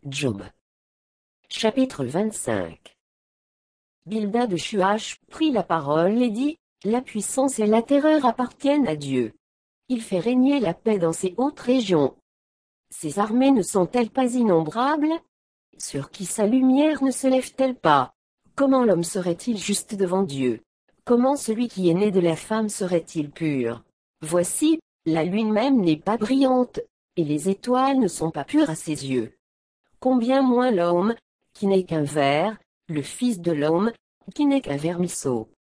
Job. Chapitre 25. Bildad de Shuach prit la parole et dit, la puissance et la terreur appartiennent à Dieu. Il fait régner la paix dans ces hautes régions. Ses armées ne sont-elles pas innombrables? Sur qui sa lumière ne se lève-t-elle pas? Comment l'homme serait-il juste devant Dieu? Comment celui qui est né de la femme serait-il pur? Voici, la lune même n'est pas brillante, et les étoiles ne sont pas pures à ses yeux. Combien moins l'homme, qui n'est qu'un ver, le fils de l'homme, qui n'est qu'un vermisseau.